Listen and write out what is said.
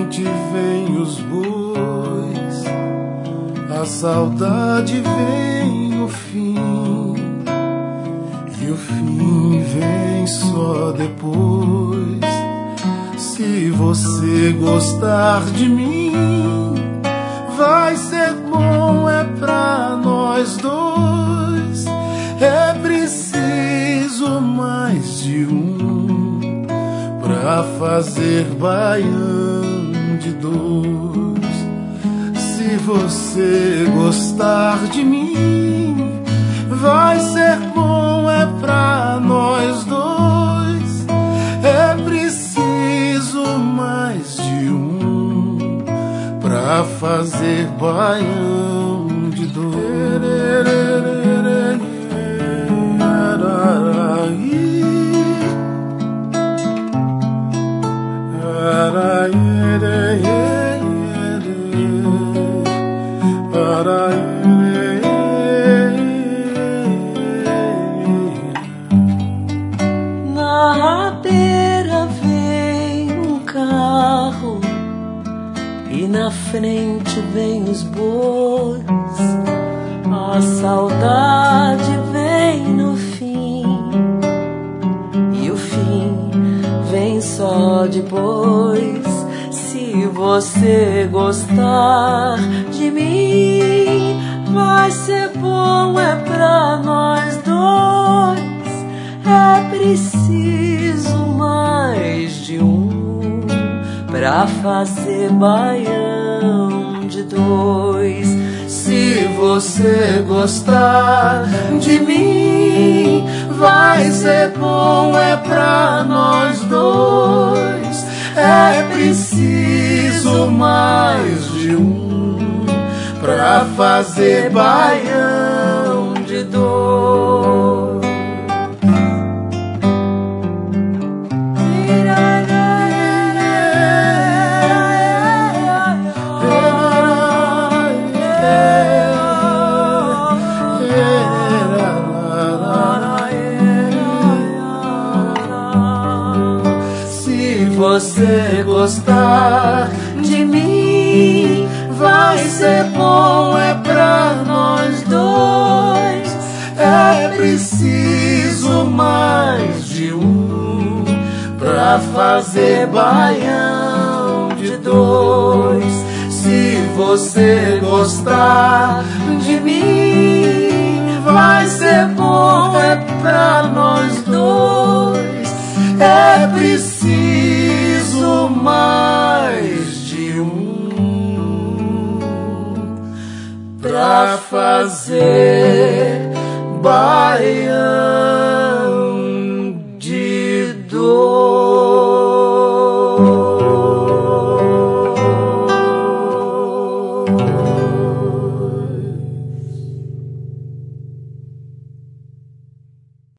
frente vem os bois, a saudade vem no fim, e o fim vem só depois. Se você gostar de mim, vai ser bom, é pra nós dois. É preciso mais de um pra fazer baião de dois. Se você gostar de mim, vai ser bom, é pra nós dois. É preciso mais de um pra fazer baião de dois. Na beira vem um carro e na frente vem os bois. A saudade vem no fim e o fim vem só depois. Se você gostar de mim, vai ser bom, é pra nós dois. É preciso mais de um pra fazer baião de dois. Se você gostar de mim, vai ser bom, é pra nós dois. É preciso mais de um pra fazer baião de dois. Se você gostar de mim, vai ser bom, é pra nós dois. É preciso mais de um pra fazer baião de dois. Se você gostar de mim, vai ser bom, é pra nós dois. É preciso mais de um pra fazer baião